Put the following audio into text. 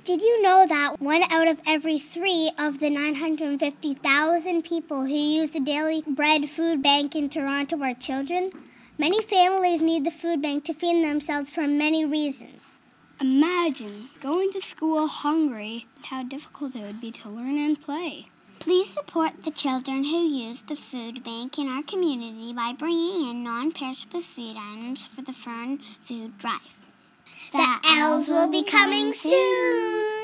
Did you know that 1 out of every 3 of the 950,000 people who use the Daily Bread Food Bank in Toronto are children? Many families need the food bank to feed themselves for many reasons. Imagine going to school hungry and how difficult it would be to learn and play. Please support the children who use the food bank in our community by bringing in non-perishable food items for the Fern Food Drive. The elves will be coming soon!